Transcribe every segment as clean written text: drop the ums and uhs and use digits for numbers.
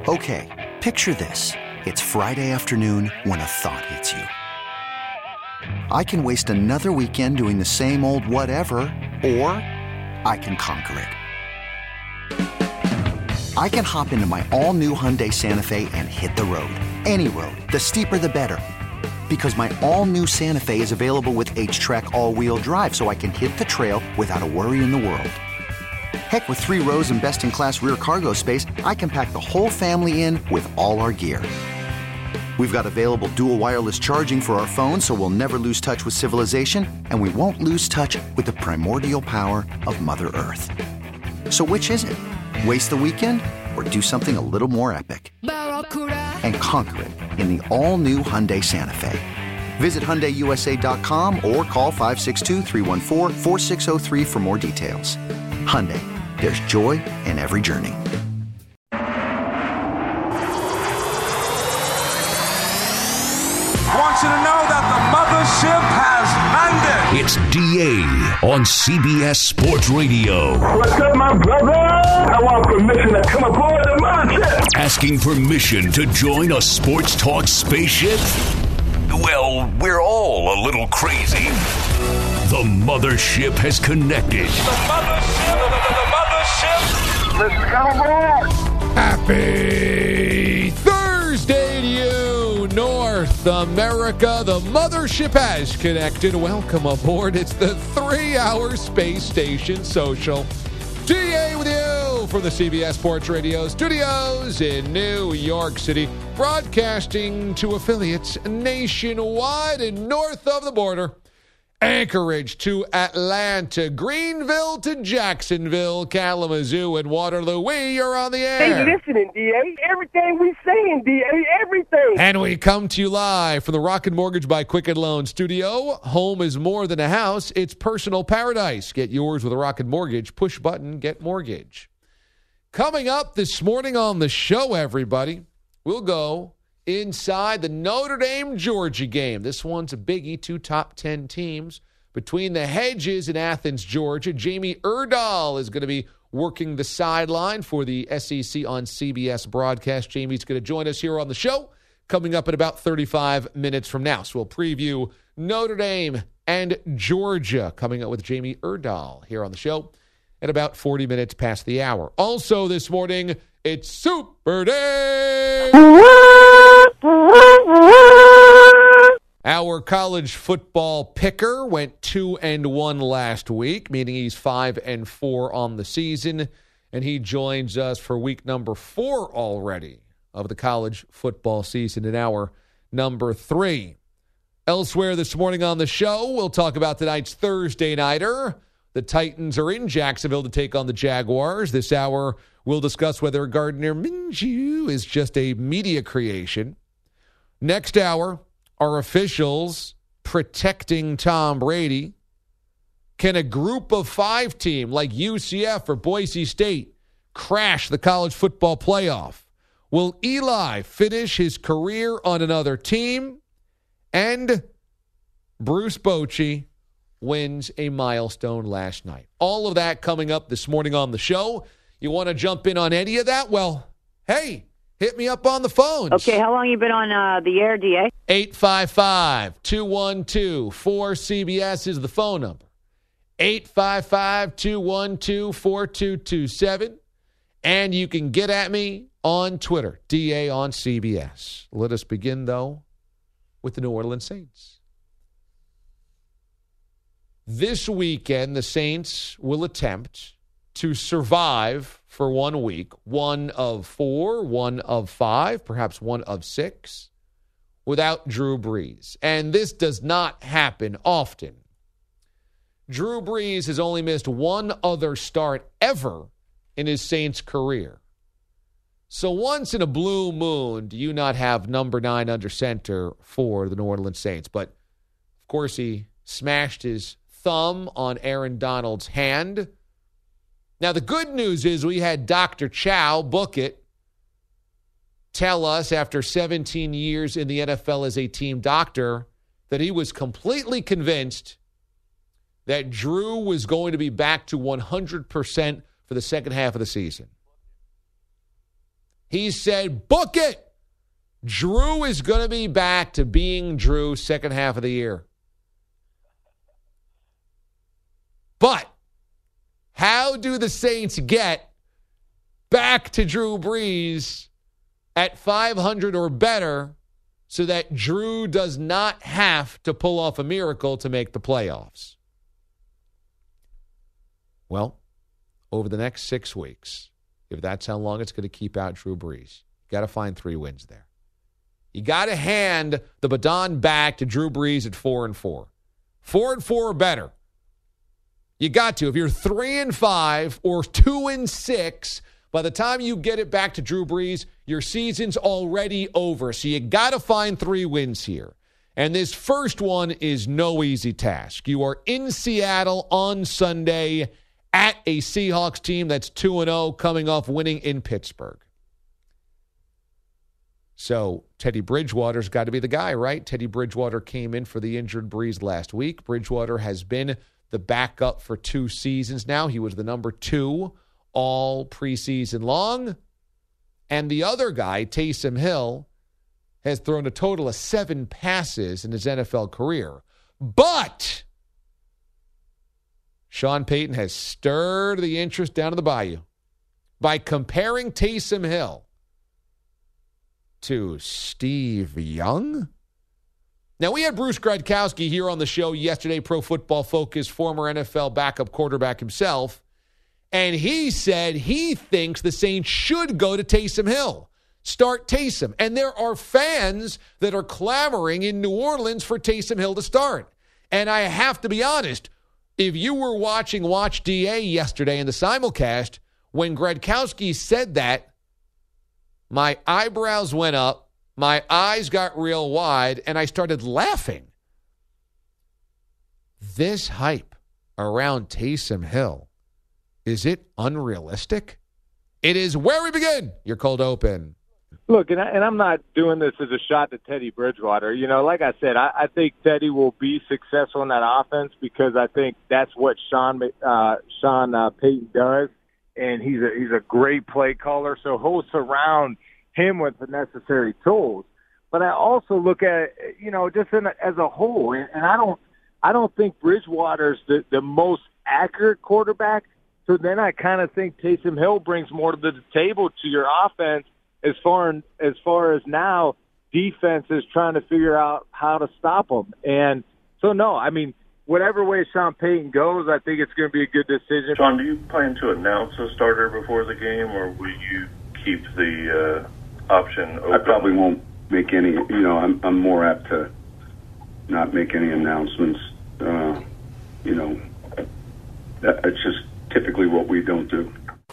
Okay, picture this. It's Friday afternoon when a thought hits you. I can waste another weekend doing the same old whatever, or I can conquer it. I can hop into my all-new Hyundai Santa Fe and hit the road. Any road. The steeper, the better. Because my all-new Santa Fe is available with H-Track all-wheel drive, so I can hit the trail without a worry in the world. Heck, with 3 rows and best-in-class rear cargo space, I can pack the whole family in with all our gear. We've got available dual wireless charging for our phones, so we'll never lose touch with civilization, and we won't lose touch with the primordial power of Mother Earth. So which is it? Waste the weekend or do something a little more epic? And conquer it in the all-new Hyundai Santa Fe. Visit HyundaiUSA.com or call 562-314-4603 for more details. Hyundai, there's joy in every journey. I want you to know that the mothership has landed. It's DA on CBS Sports Radio. What's up, my brother? I want permission to come aboard the mothership. Asking permission to join a sports talk spaceship? Well, we're all a little crazy. The mothership has connected. The mothership. Let's come aboard. Happy Thursday to you, North America. The mothership has connected. Welcome aboard. It's the 3-hour Space Station Social. DA with you from the CBS Sports Radio studios in New York City, broadcasting to affiliates nationwide and north of the border. Anchorage to Atlanta, Greenville to Jacksonville, Kalamazoo, and Waterloo. We are on the air. Hey, listening, D.A. Everything we saying, D.A. Everything. And we come to you live from the Rocket Mortgage by Quicken Loan studio. Home is more than a house. It's personal paradise. Get yours with a Rocket Mortgage. Push button, get mortgage. Coming up this morning on the show, everybody, we'll go inside the Notre Dame-Georgia game. This one's a biggie, 2 top 10 teams. Between the hedges in Athens, Georgia, Jamie Erdahl is going to be working the sideline for the SEC on CBS broadcast. Jamie's going to join us here on the show coming up in about 35 minutes from now. So we'll preview Notre Dame and Georgia coming up with Jamie Erdahl here on the show at about 40 minutes past the hour. Also this morning, it's Super Day. Our college football picker went 2-1 last week, meaning he's 5-4 on the season, and he joins us for week number 4 already of the college football season in hour number 3. Elsewhere this morning on the show, we'll talk about tonight's Thursday nighter. The Titans are in Jacksonville to take on the Jaguars. This hour, we'll discuss whether Gardner Minshew is just a media creation. Next hour, are officials protecting Tom Brady? Can a group of 5 team like UCF or Boise State crash the college football playoff? Will Eli finish his career on another team? And Bruce Bochy wins a milestone last night. All of that coming up this morning on the show. You want to jump in on any of that? Well, hey, hit me up on the phones. Okay, how long you been on the air, DA? 855-212-4CBS is the phone number. 855-212-4227. And you can get at me on Twitter, DA on CBS. Let us begin, though, with the New Orleans Saints. This weekend, the Saints will attempt to survive for 1 week, 1 of 4, 1 of 5, perhaps 1 of 6, without Drew Brees. And this does not happen often. Drew Brees has only missed 1 other start ever in his Saints career. So once in a blue moon do you not have number 9 under center for the New Orleans Saints. But, of course, he smashed his thumb on Aaron Donald's hand. Now, the good news is we had Dr. Chow book it, tell us after 17 years in the NFL as a team doctor that he was completely convinced that Drew was going to be back to 100% for the second half of the season. He said, book it. Drew is going to be back to being Drew second half of the year. But how do the Saints get back to Drew Brees at 500 or better so that Drew does not have to pull off a miracle to make the playoffs? Well, over the next 6 weeks, if that's how long it's going to keep out Drew Brees, you got to find 3 wins there. You got to hand the baton back to Drew Brees at 4-4. 4-4 or better. You got to. If you're 3-5 or 2-6, by the time you get it back to Drew Brees, your season's already over. So you got to find 3 wins here. And this first one is no easy task. You are in Seattle on Sunday at a Seahawks team that's 2-0, coming off winning in Pittsburgh. So Teddy Bridgewater's got to be the guy, right? Teddy Bridgewater came in for the injured Brees last week. Bridgewater has been the backup for 2 seasons now. He was the number 2 all preseason long. And the other guy, Taysom Hill, has thrown a total of 7 passes in his NFL career. But Sean Payton has stirred the interest down to the bayou by comparing Taysom Hill to Steve Young. Now, we had Bruce Gradkowski here on the show yesterday, Pro Football Focus, former NFL backup quarterback himself, and he said he thinks the Saints should go to Taysom Hill, start Taysom. And there are fans that are clamoring in New Orleans for Taysom Hill to start. And I have to be honest, if you were watching Watch DA yesterday in the simulcast, when Gradkowski said that, my eyebrows went up, my eyes got real wide, and I started laughing. This hype around Taysom Hill, is it unrealistic? It is where we begin. Your cold open. Look, and I'm not doing this as a shot to Teddy Bridgewater. You know, like I said, I think Teddy will be successful in that offense because I think that's what Sean Payton does. And he's a great play caller, so he'll surround him with the necessary tools. But I also look at it, you know, just as a whole, and I don't think Bridgewater's the most accurate quarterback. So then I kind of think Taysom Hill brings more to the table to your offense as far as now defense is trying to figure out how to stop him. And so no, I mean, whatever way Sean Payton goes, I think it's going to be a good decision. Sean, do you plan to announce a starter before the game, or will you keep the option open? I probably won't make any. You know, I'm more apt to not make any announcements. You know, it's just typically what we don't do.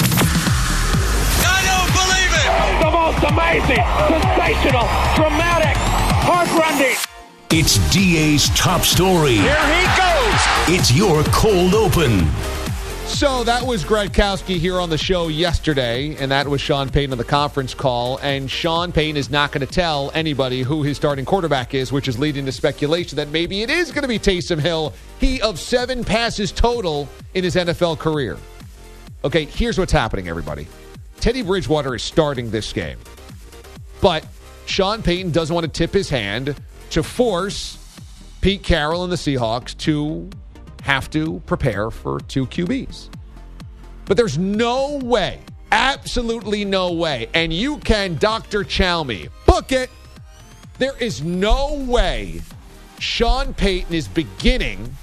I don't believe it! The most amazing, sensational, dramatic, heart-rending. It's DA's top story. Here he goes! It's your cold open. So that was Gradkowski here on the show yesterday, and that was Sean Payton on the conference call. And Sean Payton is not going to tell anybody who his starting quarterback is, which is leading to speculation that maybe it is going to be Taysom Hill. He of 7 passes total in his NFL career. Okay, here's what's happening, everybody. Teddy Bridgewater is starting this game. But Sean Payton doesn't want to tip his hand to force Pete Carroll and the Seahawks to have to prepare for 2 QBs. But there's no way, absolutely no way, and you can Dr. Chow me, book it. There is no way Sean Payton is beginning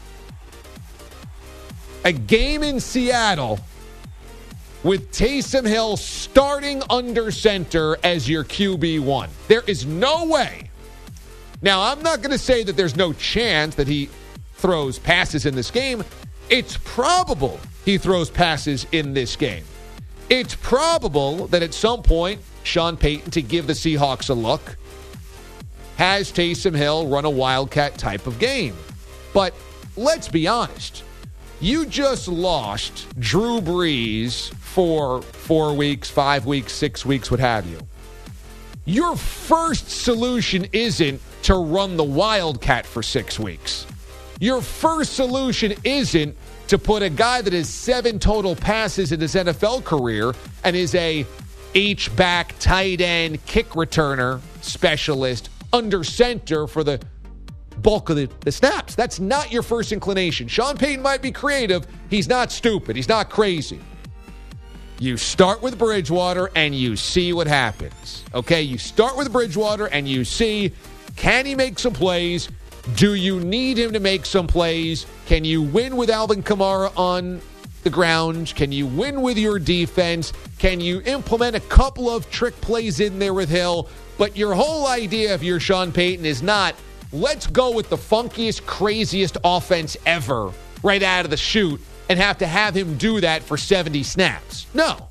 a game in Seattle with Taysom Hill starting under center as your QB1. There is no way. Now, I'm not going to say that there's no chance that he throws passes in this game. It's probable he throws passes in this game. It's probable that at some point, Sean Payton, to give the Seahawks a look, has Taysom Hill run a Wildcat type of game. But let's be honest. You just lost Drew Brees for 4 weeks, 5 weeks, 6 weeks, what have you. Your first solution isn't to run the Wildcat for 6 weeks. Your first solution isn't to put a guy that has 7 total passes in his NFL career and is a H-back, tight end, kick returner specialist under center for the bulk of the snaps. That's not your first inclination. Sean Payton might be creative. He's not stupid. He's not crazy. You start with Bridgewater and you see what happens. Okay, you start with Bridgewater and you see, can he make some plays? Do you need him to make some plays? Can you win with Alvin Kamara on the ground? Can you win with your defense? Can you implement a couple of trick plays in there with Hill? But your whole idea, if you're Sean Payton, is not, let's go with the funkiest, craziest offense ever right out of the chute and have him do that for 70 snaps. No.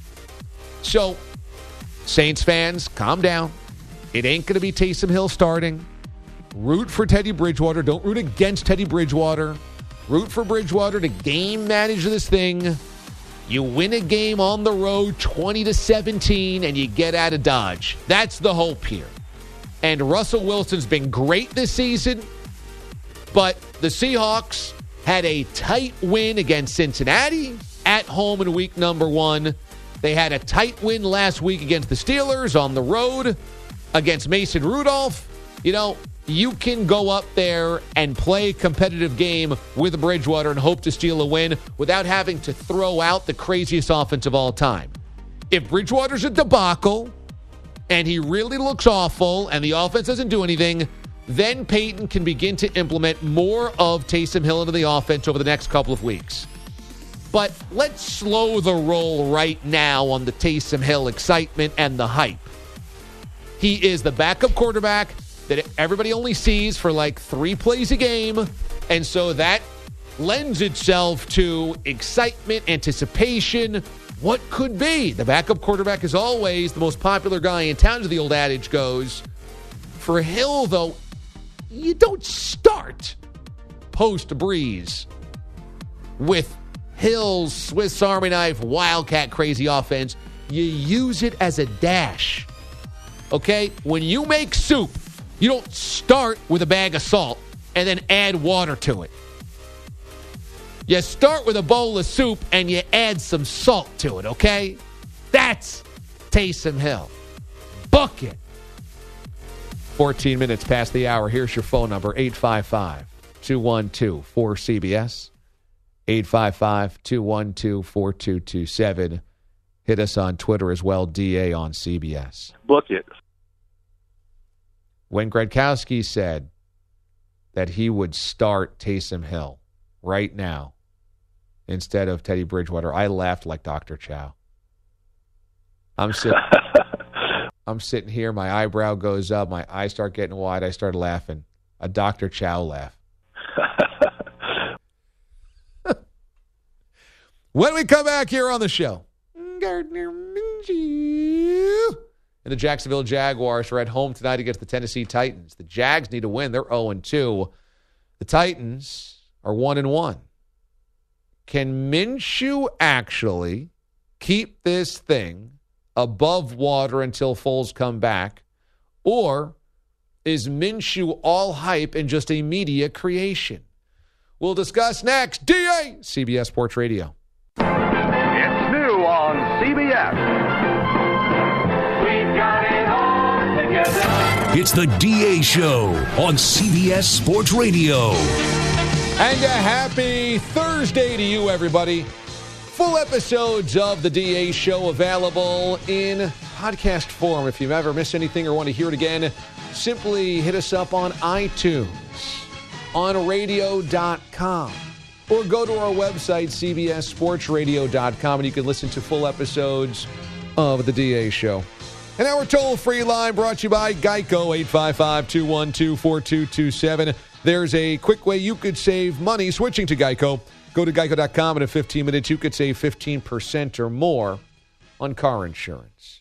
So, Saints fans, calm down. It ain't going to be Taysom Hill starting. Root for Teddy Bridgewater. Don't root against Teddy Bridgewater. Root for Bridgewater to game manage this thing. You win a game on the road 20-17 and you get out of Dodge. That's the hope here. And Russell Wilson's been great this season, but the Seahawks had a tight win against Cincinnati at home in week number 1. They had a tight win last week against the Steelers on the road against Mason Rudolph. You know, you can go up there and play a competitive game with Bridgewater and hope to steal a win without having to throw out the craziest offense of all time. If Bridgewater's a debacle and he really looks awful and the offense doesn't do anything, then Payton can begin to implement more of Taysom Hill into the offense over the next couple of weeks. But let's slow the roll right now on the Taysom Hill excitement and the hype. He is the backup quarterback that everybody only sees for like 3 plays a game. And so that lends itself to excitement, anticipation, what could be. The backup quarterback is always the most popular guy in town, as the old adage goes. For Hill, though, you don't start post-Breeze with Hill's Swiss Army knife, wildcat crazy offense. You use it as a dash. Okay? When you make soup, you don't start with a bag of salt and then add water to it. You start with a bowl of soup and you add some salt to it, okay? That's Taysom Hill. Book it. 14 minutes past the hour. Here's your phone number, 855-212-4CBS. 855-212-4227. Hit us on Twitter as well, DA on CBS. Book it. When Gradkowski said that he would start Taysom Hill right now instead of Teddy Bridgewater, I laughed like Dr. Chow. I'm sitting here, my eyebrow goes up, my eyes start getting wide, I start laughing. A Dr. Chow laugh. When we come back here on the show, Gardner Minshew and the Jacksonville Jaguars are at home tonight against the Tennessee Titans. The Jags need to win. They're 0-2. The Titans are 1-1. Can Minshew actually keep this thing above water until Foles come back? Or is Minshew all hype and just a media creation? We'll discuss next. DA, CBS Sports Radio. It's new on CBS. We've got it all together. It's the DA Show on CBS Sports Radio. And a happy Thursday to you, everybody. Full episodes of the DA Show available in podcast form. If you've ever missed anything or want to hear it again, simply hit us up on iTunes, on radio.com, or go to our website, cbssportsradio.com, and you can listen to full episodes of the DA Show. And our toll-free line brought to you by Geico, 855-212-4227. There's a quick way you could save money switching to Geico. Go to geico.com, and in 15 minutes, you could save 15% or more on car insurance.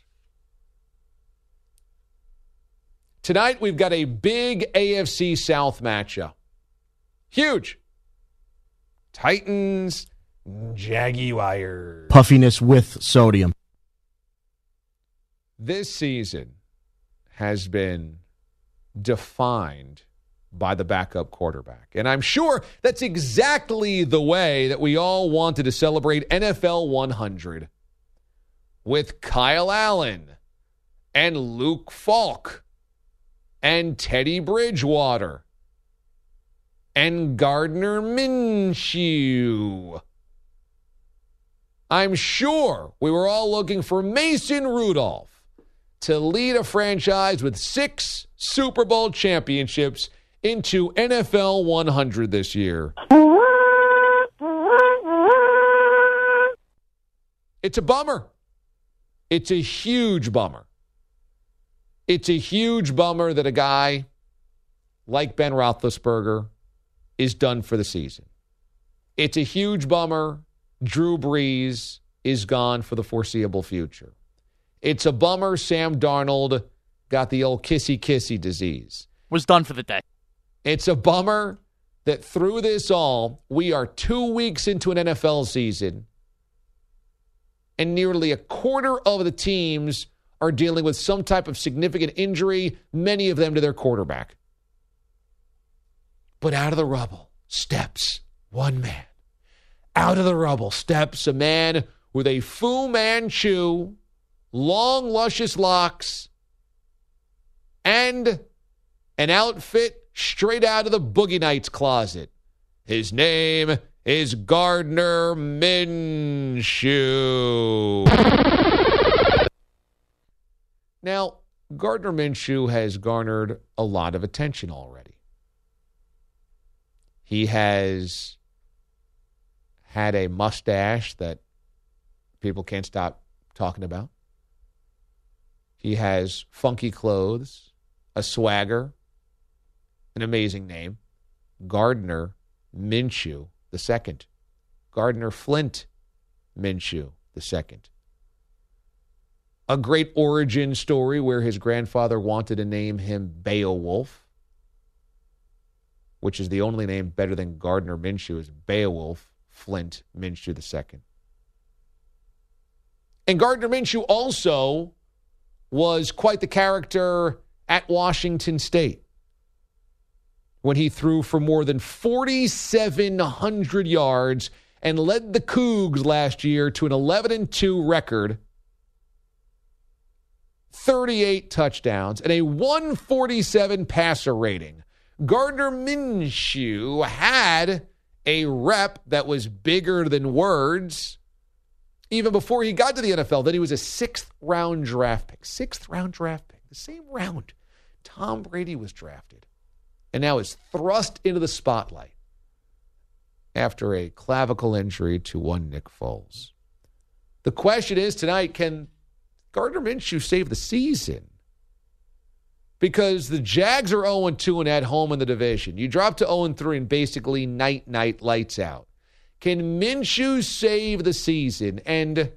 Tonight, we've got a big AFC South matchup. Huge. Titans, Jaguars. Puffiness with sodium. This season has been defined by the backup quarterback. And I'm sure that's exactly the way that we all wanted to celebrate NFL 100. with Kyle Allen and Luke Falk and Teddy Bridgewater and Gardner Minshew. I'm sure we were all looking for Mason Rudolph to lead a franchise with 6 Super Bowl championships into NFL 100 this year. It's a bummer. It's a huge bummer. It's a huge bummer that a guy like Ben Roethlisberger is done for the season. It's a huge bummer Drew Brees is gone for the foreseeable future. It's a bummer Sam Darnold got the old kissy-kissy disease. Was done for the day. It's a bummer that through this all, we are 2 weeks into an NFL season, and nearly a quarter of the teams are dealing with some type of significant injury, many of them to their quarterback. But out of the rubble steps one man. Out of the rubble steps a man with a Fu Manchu, long, luscious locks, and an outfit straight out of the Boogie Nights closet. His name is Gardner Minshew. Now, Gardner Minshew has garnered a lot of attention already. He has had a mustache that people can't stop talking about. He has funky clothes, a swagger, an amazing name, Gardner Minshew II. Gardner Flint Minshew II. A great origin story where his grandfather wanted to name him Beowulf, which is the only name better than Gardner Minshew, is Beowulf Flint Minshew II. And Gardner Minshew also was quite the character at Washington State when he threw for more than 4,700 yards and led the Cougs last year to an 11-2 record, 38 touchdowns, and a 147 passer rating. Gardner Minshew had a rep that was bigger than words even before he got to the NFL. Then he was a 6th-round draft pick. 6th-round draft pick. The same round Tom Brady was drafted. And now is thrust into the spotlight after a clavicle injury to one Nick Foles. The question is tonight, can Gardner Minshew save the season? Because the Jags are 0-2 and at home in the division. You drop to 0-3 and basically night, lights out. Can Minshew save the season? And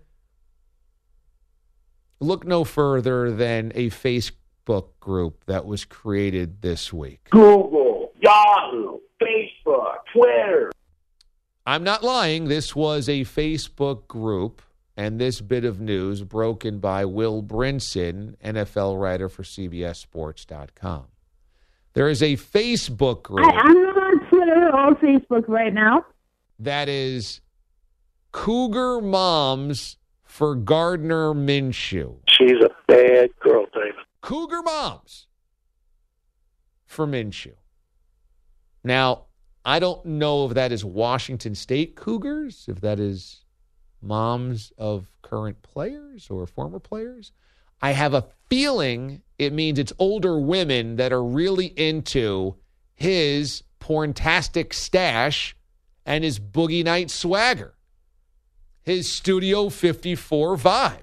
look no further than a Facebook group that was created this week. Google, Yahoo, Facebook, Twitter. I'm not lying. This was a Facebook group, and this bit of news broken by Will Brinson, NFL writer for CBSSports.com. There is a Facebook group. I'm on Twitter or Facebook right now. That is Cougar Moms for Gardner Minshew. She's a bad girl, David. Cougar Moms for Minshew. Now, I don't know if that is Washington State Cougars, if that is moms of current players or former players. I have a feeling it means it's older women that are really into his porntastic stash and his Boogie Night swagger, his Studio 54 vibe.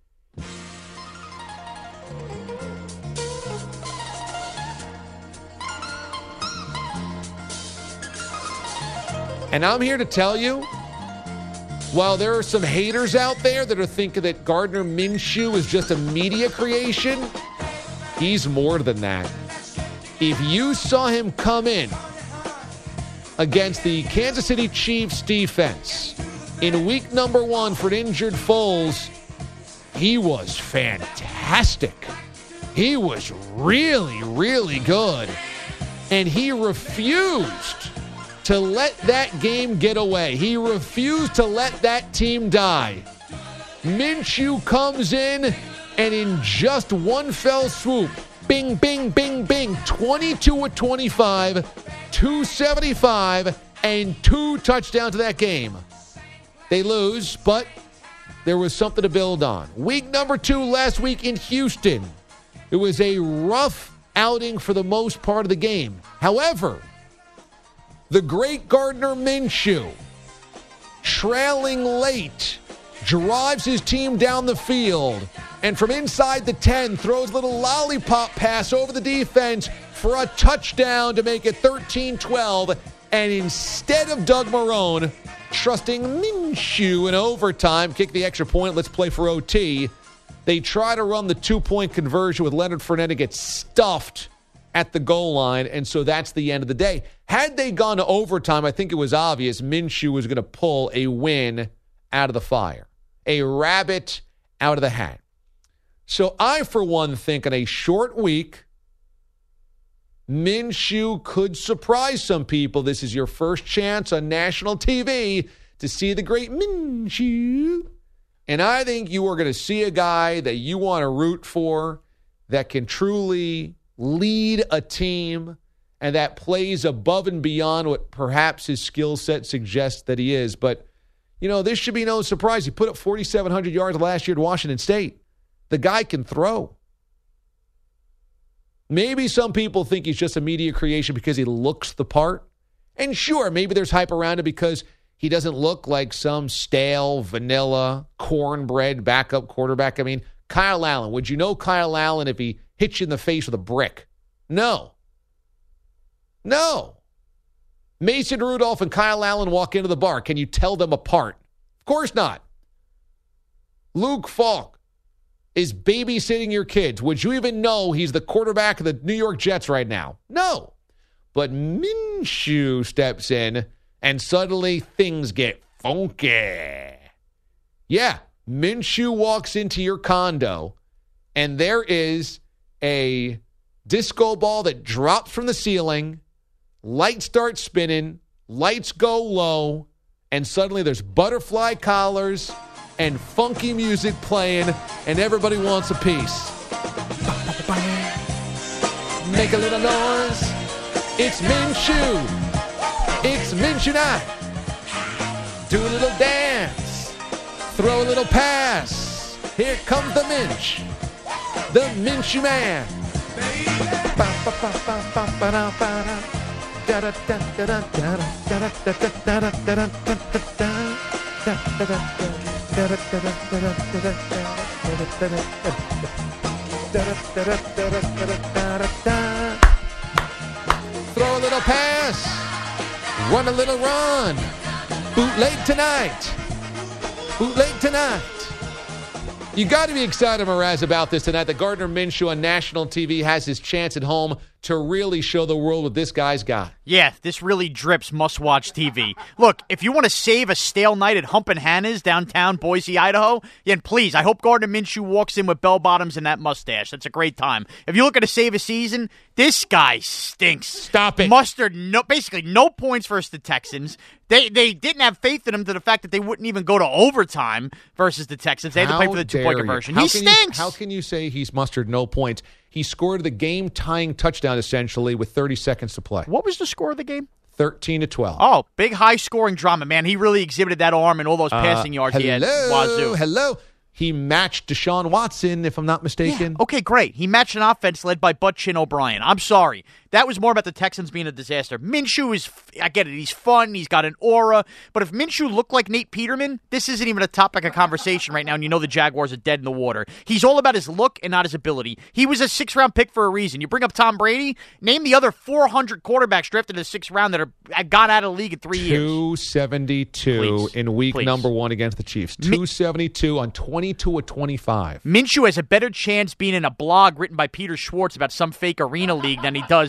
And I'm here to tell you, while there are some haters out there that are thinking that Gardner Minshew is just a media creation, he's more than that. If you saw him come in against the Kansas City Chiefs defense in week number 1 for an injured Foles, he was fantastic. He was really, really good. And he refused to let that game get away. He refused to let that team die. Minshew comes in, and in just one fell swoop, bing, bing, bing, bing, 22 of 25, 275, and 2 touchdowns to that game. They lose, but there was something to build on. Week number 2 last week in Houston. It was a rough outing for the most part of the game. However, the great Gardner Minshew, trailing late, drives his team down the field, and from inside the 10, throws a little lollipop pass over the defense for a touchdown to make it 13-12. And instead of Doug Marrone trusting Minshew in overtime, kick the extra point, let's play for OT, they try to run the 2-point conversion with Leonard Fournette and get stuffed at the goal line, and so that's the end of the day. Had they gone to overtime, I think it was obvious Minshew was going to pull a win out of the fire, a rabbit out of the hat. So I, for one, think on a short week, Minshew could surprise some people. This is your first chance on national TV to see the great Minshew. And I think you are going to see a guy that you want to root for, that can truly lead a team, and that plays above and beyond what perhaps his skill set suggests that he is. But, this should be no surprise. He put up 4,700 yards last year at Washington State. The guy can throw. Maybe some people think he's just a media creation because he looks the part. And sure, maybe there's hype around it because he doesn't look like some stale, vanilla, cornbread backup quarterback. I mean, Kyle Allen. Would you know Kyle Allen if he hit you in the face with a brick? No. Mason Rudolph and Kyle Allen walk into the bar. Can you tell them apart? Of course not. Luke Falk is babysitting your kids. Would you even know he's the quarterback of the New York Jets right now? No. But Minshew steps in, and suddenly things get funky. Yeah, Minshew walks into your condo, and there is a disco ball that drops from the ceiling, lights start spinning, lights go low, and suddenly there's butterfly collars and funky music playing, and everybody wants a piece. Make a little noise. It's Minshew. It's Minshew night. Do a little dance. Throw a little pass. Here comes the Minch. The Minshew man. Throw a little pass. Run a little run. Bootleg tonight. Bootleg tonight. You got to be excited, Mraz, about this tonight. That Gardner Minshew on national TV has his chance at home to really show the world what this guy's got. Yeah, this really drips must-watch TV. Look, if you want to save a stale night at Humpin' Hannah's downtown Boise, Idaho, then please, I hope Gardner Minshew walks in with bell-bottoms and that mustache. That's a great time. If you're looking to save a season, this guy stinks. Stop it. Mustard, basically no points versus the Texans. They didn't have faith in him to the fact that they wouldn't even go to overtime versus the Texans. They had to play for the 2-point conversion. He stinks. How can you say he's mustered no points? He scored the game-tying touchdown, essentially, with 30 seconds to play. What was the score of the game? 13-12. Oh, big high-scoring drama, man. He really exhibited that arm and all those passing yards he had at Wazoo. Hello. He matched Deshaun Watson, if I'm not mistaken. Yeah. Okay, great. He matched an offense led by Butt Chin O'Brien. I'm sorry. That was more about the Texans being a disaster. Minshew is, I get it, he's fun, he's got an aura, but if Minshew looked like Nate Peterman, this isn't even a topic of conversation right now, and you know the Jaguars are dead in the water. He's all about his look and not his ability. He was a 6th-round pick for a reason. You bring up Tom Brady, name the other 400 quarterbacks drafted in the 6th round that have gone out of the league in 3 years. 272 in week number 1 against the Chiefs. 272 on 22 of 25. Minshew has a better chance being in a blog written by Peter Schwartz about some fake arena league than he does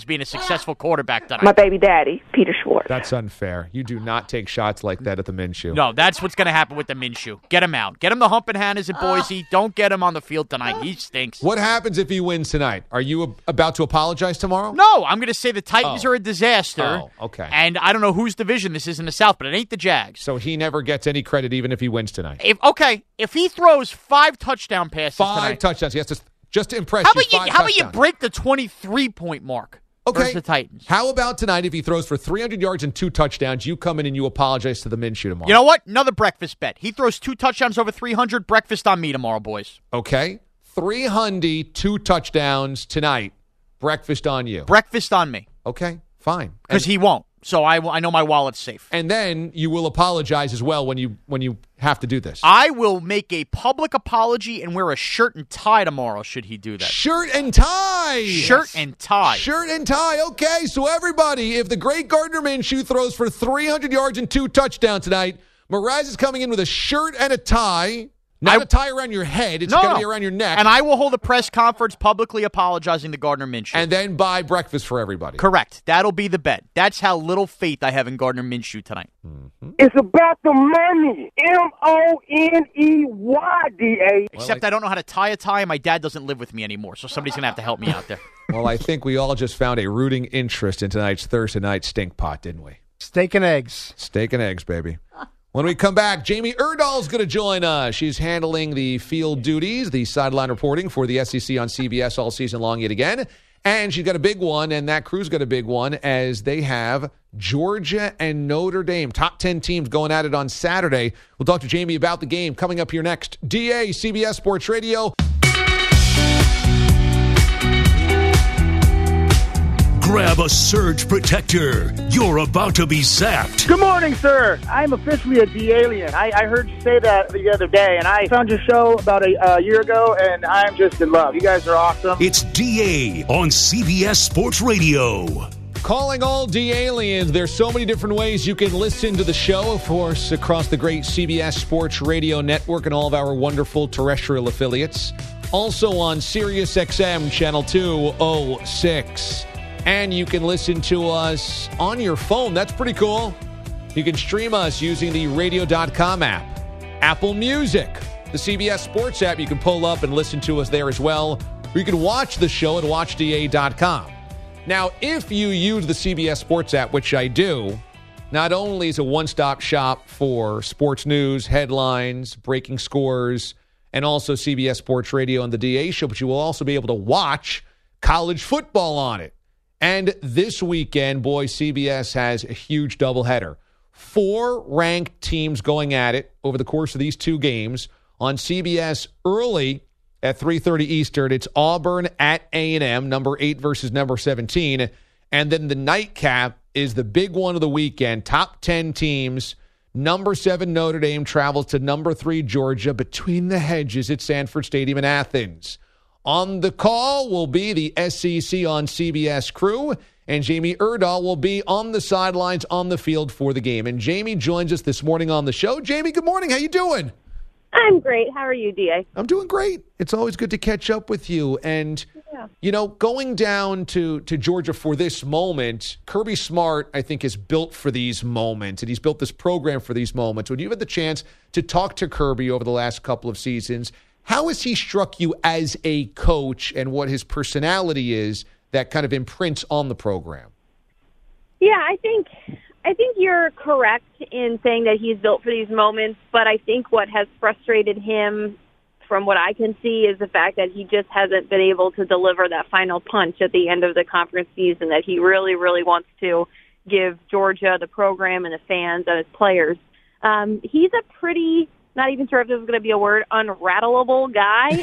being a successful quarterback tonight. My baby daddy, Peter Schwartz. That's unfair. You do not take shots like that at the Minshew. No, that's what's going to happen with the Minshew. Get him out. Get him the humping Hannahs at Boise. Don't get him on the field tonight. He stinks. What happens if he wins tonight? Are you about to apologize tomorrow? No, I'm going to say the Titans are a disaster. Oh, okay. And I don't know whose division this is in the South, but it ain't the Jags. So he never gets any credit even if he wins tonight. If he throws 5 touchdown passes tonight. 5 touchdowns. He has to just to impress How you. about you break the 23-point mark versus the Titans? How about tonight if he throws for 300 yards and 2 touchdowns, you come in and you apologize to the Minshew tomorrow? You know what? Another breakfast bet. He throws 2 touchdowns over 300. Breakfast on me tomorrow, boys. Okay. 300, 2 touchdowns tonight. Breakfast on you. Breakfast on me. Okay, fine. Because he won't. So I know my wallet's safe. And then you will apologize as well when you have to do this. I will make a public apology and wear a shirt and tie tomorrow should he do that. Shirt and tie. Shirt and tie. Shirt and tie. Okay, so everybody, if the great Gardner Minshew throws for 300 yards and 2 touchdowns tonight, Mraz is coming in with a shirt and a tie. Not a tie around your head. It's going to be around your neck. And I will hold a press conference publicly apologizing to Gardner Minshew. And then buy breakfast for everybody. Correct. That'll be the bet. That's how little faith I have in Gardner Minshew tonight. Mm-hmm. It's about the money. Money, DA. Except I don't know how to tie a tie, and my dad doesn't live with me anymore, so somebody's going to have to help me out there. Well, I think we all just found a rooting interest in tonight's Thursday night stink pot, didn't we? Steak and eggs. Steak and eggs, baby. When we come back, Jamie Erdahl's going to join us. She's handling the field duties, the sideline reporting for the SEC on CBS all season long yet again. And she's got a big one, and that crew's got a big one as they have Georgia and Notre Dame. Top 10 teams going at it on Saturday. We'll talk to Jamie about the game coming up here next. DA, CBS Sports Radio. Grab a surge protector. You're about to be zapped. Good morning, sir. I'm officially a D-alien. I heard you say that the other day, and I found your show about a year ago, and I'm just in love. You guys are awesome. It's DA on CBS Sports Radio. Calling all D-aliens. There's so many different ways you can listen to the show, of course, across the great CBS Sports Radio network and all of our wonderful terrestrial affiliates. Also on Sirius XM, channel 206. And you can listen to us on your phone. That's pretty cool. You can stream us using the radio.com app. Apple Music, the CBS Sports app, you can pull up and listen to us there as well. Or you can watch the show at watchda.com. Now, if you use the CBS Sports app, which I do, not only is it a one-stop shop for sports news, headlines, breaking scores, and also CBS Sports Radio and the DA show, but you will also be able to watch college football on it. And this weekend, boy, CBS has a huge doubleheader. 4 ranked teams going at it over the course of these 2 games. On CBS early at 3:30 Eastern, it's Auburn at A&M, number 8 versus number 17. And then the nightcap is the big one of the weekend. Top 10 teams. Number 7 Notre Dame travels to number 3 Georgia between the hedges at Sanford Stadium in Athens. On the call will be the SEC on CBS crew, and Jamie Erdahl will be on the sidelines on the field for the game. And Jamie joins us this morning on the show. Jamie, good morning. How you doing? I'm great. How are you, DA? I'm doing great. It's always good to catch up with you. And, you know, going down to Georgia for this moment, Kirby Smart, I think, is built for these moments, and he's built this program for these moments. When you've had the chance to talk to Kirby over the last couple of seasons, how has he struck you as a coach and what his personality is that kind of imprints on the program? Yeah, I think you're correct in saying that he's built for these moments, but I think what has frustrated him from what I can see is the fact that he just hasn't been able to deliver that final punch at the end of the conference season that he really, really wants to give Georgia, the program, and the fans and his players. He's a pretty... not even sure if this is going to be a word, unrattleable guy.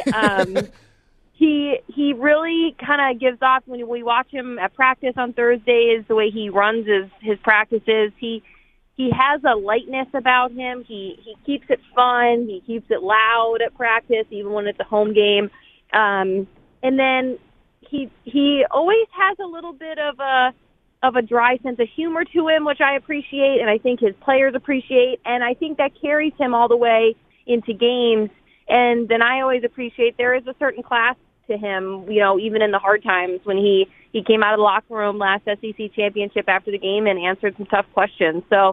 He really kind of gives off when we watch him at practice on Thursdays, the way he runs his practices. He has a lightness about him. He keeps it fun. He keeps it loud at practice, even when it's a home game. And then he always has a little bit of a dry sense of humor to him, which I appreciate, and I think his players appreciate, and I think that carries him all the way into games. And then I always appreciate there is a certain class to him, even in the hard times when he came out of the locker room last SEC championship after the game and answered some tough questions. So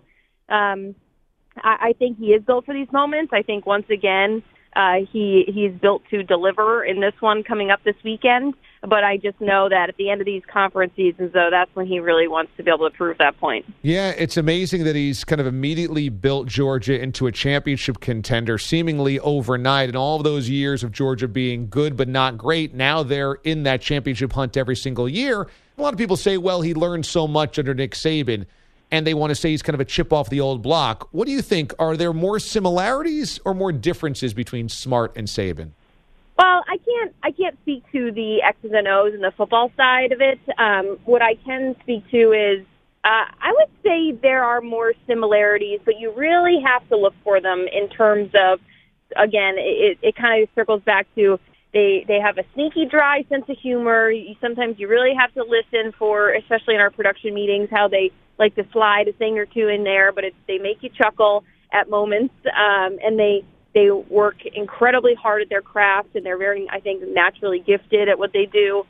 I think he is built for these moments. I think once again he's built to deliver in this one coming up this weekend. But I just know that at the end of these conference seasons, though, that's when he really wants to be able to prove that point. Yeah, it's amazing that he's kind of immediately built Georgia into a championship contender seemingly overnight. And all of those years of Georgia being good but not great, now they're in that championship hunt every single year. A lot of people say, well, he learned so much under Nick Saban, and they want to say he's kind of a chip off the old block. What do you think? Are there more similarities or more differences between Smart and Saban? Well, I can't speak to the X's and O's and the football side of it. What I can speak to is I would say there are more similarities, but you really have to look for them in terms of, again, it kind of circles back to they have a sneaky, dry sense of humor. Sometimes you really have to listen for, especially in our production meetings, how they like to slide a thing or two in there, but they make you chuckle at moments, and they work incredibly hard at their craft, and they're very, I think, naturally gifted at what they do.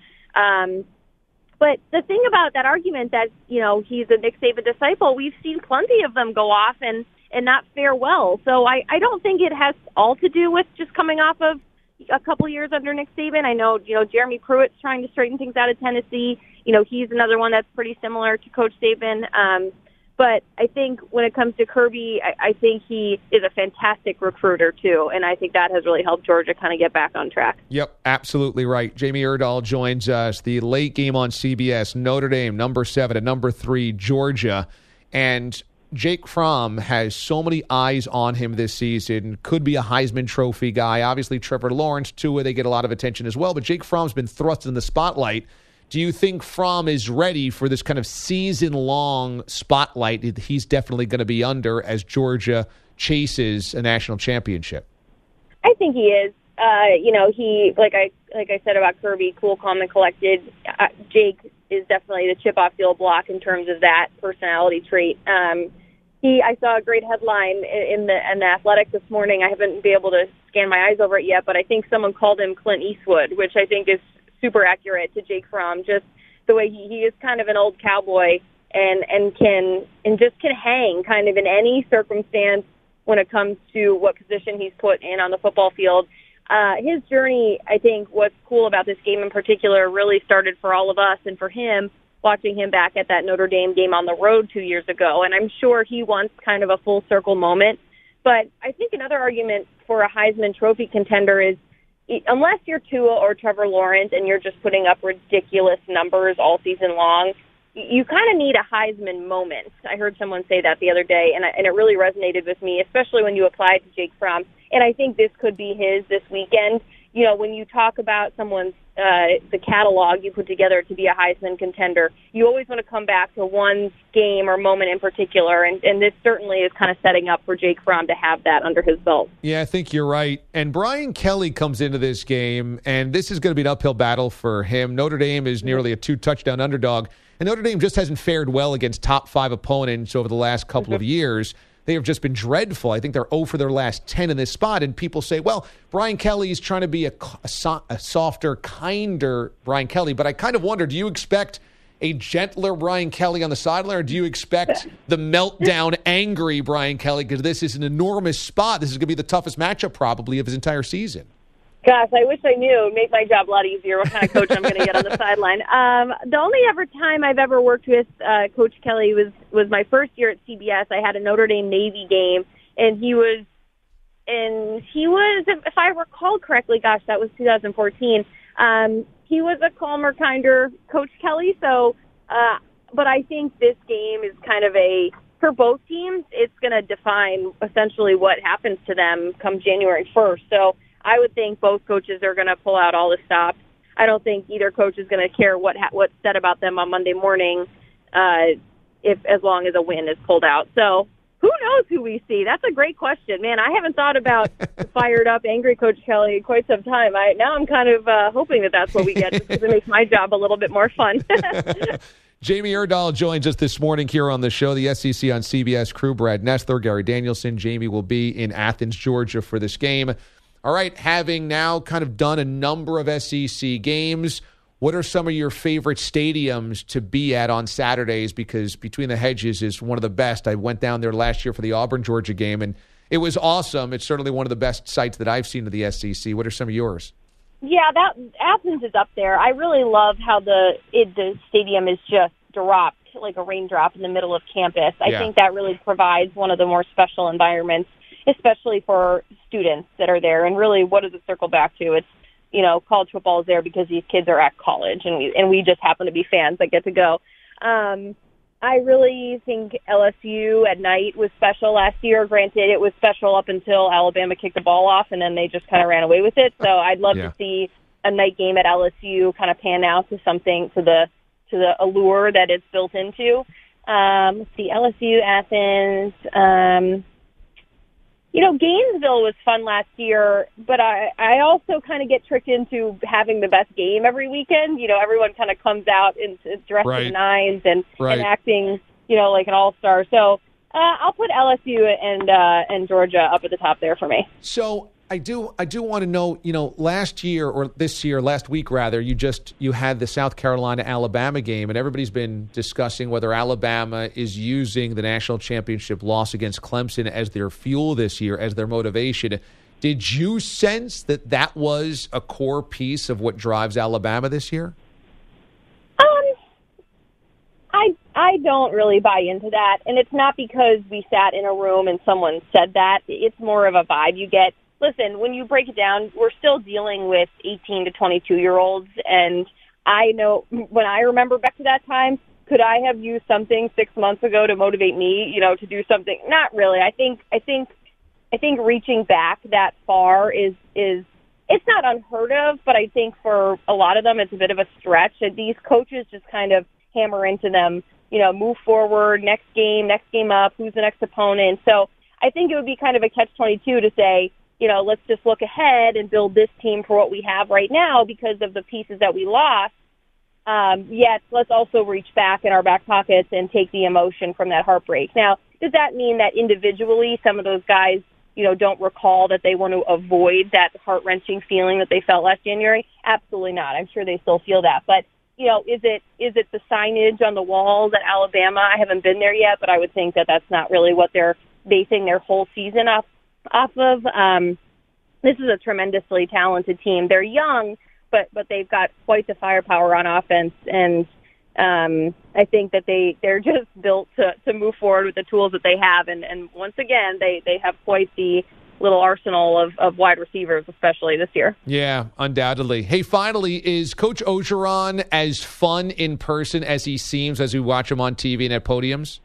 But the thing about that argument that, he's a Nick Saban disciple, we've seen plenty of them go off and not fare well. So I don't think it has all to do with just coming off of a couple years under Nick Saban. I know, Jeremy Pruitt's trying to straighten things out at Tennessee. He's another one that's pretty similar to Coach Saban. But I think when it comes to Kirby, I think he is a fantastic recruiter, too. And I think that has really helped Georgia kind of get back on track. Yep, absolutely right. Jamie Erdahl joins us. The late game on CBS, Notre Dame, number 7 and number 3, Georgia. And Jake Fromm has so many eyes on him this season. Could be a Heisman Trophy guy. Obviously, Trevor Lawrence, Tua, they get a lot of attention as well. But Jake Fromm's been thrust in the spotlight. Do you think Fromm is ready for this kind of season-long spotlight he's definitely going to be under as Georgia chases a national championship? I think he is. He like I said about Kirby, cool, calm, and collected. Jake is definitely the chip off the old block in terms of that personality trait. I saw a great headline in the Athletic this morning. I haven't been able to scan my eyes over it yet, but I think someone called him Clint Eastwood, which I think is super accurate to Jake Fromm. Just the way he is kind of an old cowboy and can hang kind of in any circumstance when it comes to what position he's put in on the football field. His journey, I think, what's cool about this game in particular really started for all of us and for him watching him back at that Notre Dame game on the road 2 years ago. And I'm sure he wants kind of a full circle moment. But I think another argument for a Heisman Trophy contender is unless you're Tua or Trevor Lawrence and you're just putting up ridiculous numbers all season long, you kind of need a Heisman moment. I heard someone say that the other day, and it really resonated with me, especially when you apply it to Jake Fromm. And I think this could be his this weekend. When you talk about someone's the catalog you put together to be a Heisman contender, you always want to come back to one game or moment in particular, and this certainly is kind of setting up for Jake Fromm to have that under his belt. Yeah, I think you're right. And Brian Kelly comes into this game, and this is going to be an uphill battle for him. Notre Dame is nearly a 2-touchdown underdog, and Notre Dame just hasn't fared well against top 5 opponents over the last couple of years. They have just been dreadful. I think they're 0 for their last 10 in this spot. And people say, well, Brian Kelly is trying to be a softer, kinder Brian Kelly. But I kind of wonder, do you expect a gentler Brian Kelly on the sideline, or do you expect the meltdown, angry Brian Kelly? Because this is an enormous spot. This is going to be the toughest matchup probably of his entire season. Gosh, I wish I knew. It would make my job a lot easier what kind of coach I'm going to get on the sideline. The only time I've ever worked with Coach Kelly was my first year at CBS. I had a Notre Dame Navy game, and he was, if I recall correctly, gosh, that was 2014. He was a calmer, kinder Coach Kelly. So, but I think this game is kind of for both teams, it's going to define essentially what happens to them come January 1st. So I would think both coaches are going to pull out all the stops. I don't think either coach is going to care what's said about them on Monday morning, as long as a win is pulled out. So who knows who we see? That's a great question, man. I haven't thought about fired up, angry Coach Kelly in quite some time. Now I'm kind of hoping that's what we get, because it makes my job a little bit more fun. Jamie Erdahl joins us this morning here on the show. The SEC on CBS crew, Brad Nessler, Gary Danielson. Jamie will be in Athens, Georgia for this game. All right, having now kind of done a number of SEC games, what are some of your favorite stadiums to be at on Saturdays? Because Between the Hedges is one of the best. I went down there last year for the Auburn-Georgia game, and it was awesome. It's certainly one of the best sites that I've seen of the SEC. What are some of yours? Yeah, Athens is up there. I really love how the stadium is just dropped like a raindrop in the middle of campus. I think that really provides one of the more special environments, especially for students that are there. And really, what does it circle back to? It's, college football is there because these kids are at college, and we just happen to be fans that get to go. I really think LSU at night was special last year. Granted, it was special up until Alabama kicked the ball off, and then they just kind of ran away with it. So I'd love to see a night game at LSU kind of pan out to something, to the allure that it's built into. Let's see, LSU, Athens. Gainesville was fun last year, but I also kind of get tricked into having the best game every weekend. Everyone kind of comes out and dressed to the nines and acting, like an all-star. So I'll put LSU and Georgia up at the top there for me. So I do want to know, last week rather, you had the South Carolina-Alabama game, and everybody's been discussing whether Alabama is using the national championship loss against Clemson as their fuel this year, as their motivation. Did you sense that was a core piece of what drives Alabama this year? I don't really buy into that, and it's not because we sat in a room and someone said that. It's more of a vibe you get. Listen, when you break it down, we're still dealing with 18 to 22-year-olds, and I know when I remember back to that time, could I have used something 6 months ago to motivate me, to do something? Not really. I think reaching back that far is it's not unheard of, but I think for a lot of them it's a bit of a stretch. And these coaches just kind of hammer into them, move forward, next game up, who's the next opponent. So I think it would be kind of a catch-22 to say, let's just look ahead and build this team for what we have right now because of the pieces that we lost. Yet let's also reach back in our back pockets and take the emotion from that heartbreak. Now, does that mean that individually some of those guys, don't recall that they want to avoid that heart-wrenching feeling that they felt last January? Absolutely not. I'm sure they still feel that. But, is it the signage on the walls at Alabama? I haven't been there yet, but I would think that that's not really what they're basing their whole season off of. This is a tremendously talented team. They're young, but they've got quite the firepower on offense, and I think that they're just built to move forward with the tools that they have. And once again, they have quite the little arsenal of wide receivers, especially this year. Yeah, undoubtedly. Hey, finally, is Coach Orgeron as fun in person as he seems as we watch him on TV and at podiums?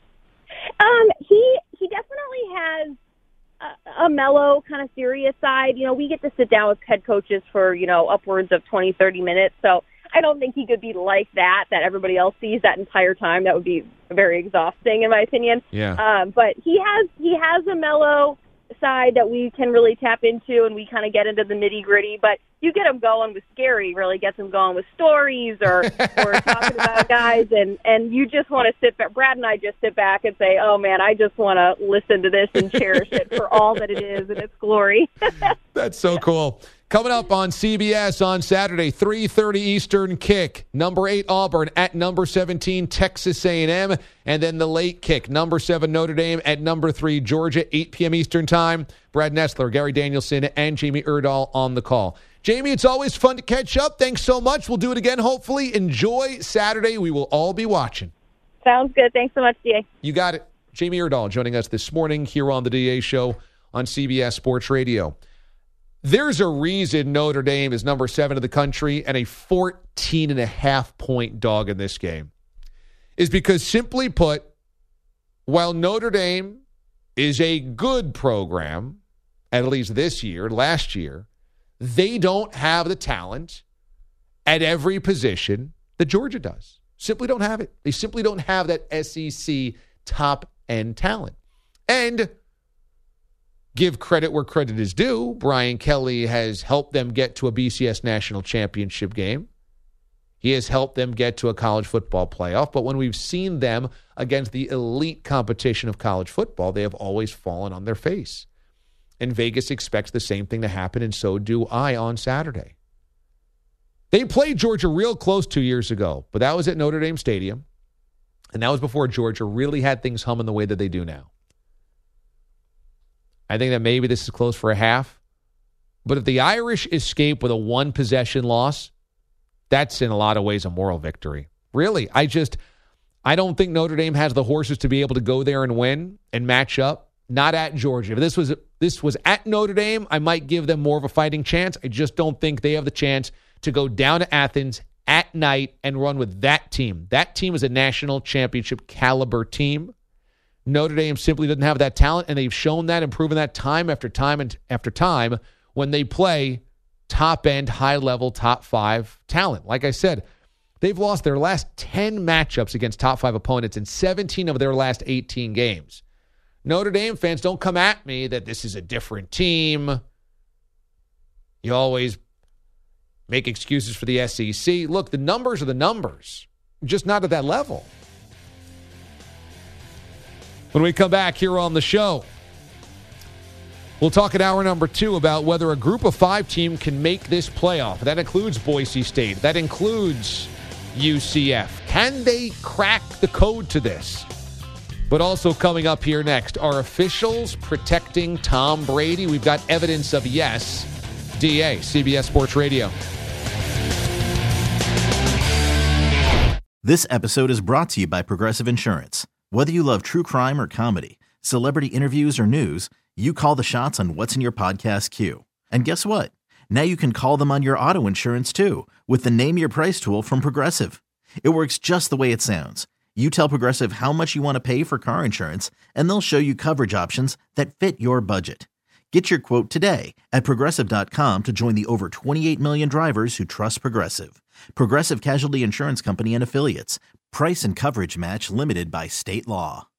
He definitely has a mellow, kind of serious side. We get to sit down with head coaches for, upwards of 20, 30 minutes. So I don't think he could be like that everybody else sees that entire time. That would be very exhausting, in my opinion. Yeah. But he has a mellow side that we can really tap into, and we kind of get into the nitty-gritty. But you get him going with Scary, really gets him going with stories or talking about guys, and you just want to sit back. Brad and I just sit back and say, oh, man, I just want to listen to this and cherish it for all that it is and its glory. That's so cool. Coming up on CBS on Saturday, 3:30 Eastern kick. Number 8 Auburn at number 17 Texas A&M. And then the late kick, number 7 Notre Dame at number 3 Georgia, 8 p.m. Eastern time. Brad Nessler, Gary Danielson, and Jamie Erdahl on the call. Jamie, it's always fun to catch up. Thanks so much. We'll do it again, hopefully. Enjoy Saturday. We will all be watching. Sounds good. Thanks so much, DA. You got it. Jamie Erdahl joining us this morning here on the DA Show on CBS Sports Radio. There's a reason Notre Dame is number 7 in the country and a 14.5-point dog in this game. Is because, simply put, while Notre Dame is a good program, at least this year, last year, they don't have the talent at every position that Georgia does. Simply don't have it. They simply don't have that SEC top-end talent. And give credit where credit is due. Brian Kelly has helped them get to a BCS national championship game. He has helped them get to a college football playoff. But when we've seen them against the elite competition of college football, they have always fallen on their face. And Vegas expects the same thing to happen, and so do I on Saturday. They played Georgia real close 2 years ago, but that was at Notre Dame Stadium. And that was before Georgia really had things humming the way that they do now. I think that maybe this is close for a half. But if the Irish escape with a one-possession loss, that's in a lot of ways a moral victory. Really, I don't think Notre Dame has the horses to be able to go there and win and match up. Not at Georgia. If this was at Notre Dame, I might give them more of a fighting chance. I just don't think they have the chance to go down to Athens at night and run with that team. That team is a national championship caliber team. Notre Dame simply doesn't have that talent, and they've shown that and proven that time after time and after time when they play top-end, high-level, top-5 talent. Like I said, they've lost their last 10 matchups against top-5 opponents in 17 of their last 18 games. Notre Dame fans, don't come at me that this is a different team. You always make excuses for the SEC. Look, the numbers are the numbers, just not at that level. When we come back here on the show, we'll talk at hour number 2 about whether a group of 5 team can make this playoff. That includes Boise State. That includes UCF. Can they crack the code to this? But also coming up here next, are officials protecting Tom Brady? We've got evidence of yes. DA, CBS Sports Radio. This episode is brought to you by Progressive Insurance. Whether you love true crime or comedy, celebrity interviews or news, you call the shots on what's in your podcast queue. And guess what? Now you can call them on your auto insurance too with the Name Your Price tool from Progressive. It works just the way it sounds. You tell Progressive how much you want to pay for car insurance, and they'll show you coverage options that fit your budget. Get your quote today at Progressive.com to join the over 28 million drivers who trust Progressive. Progressive Casualty Insurance Company and Affiliates. Price and coverage match limited by state law.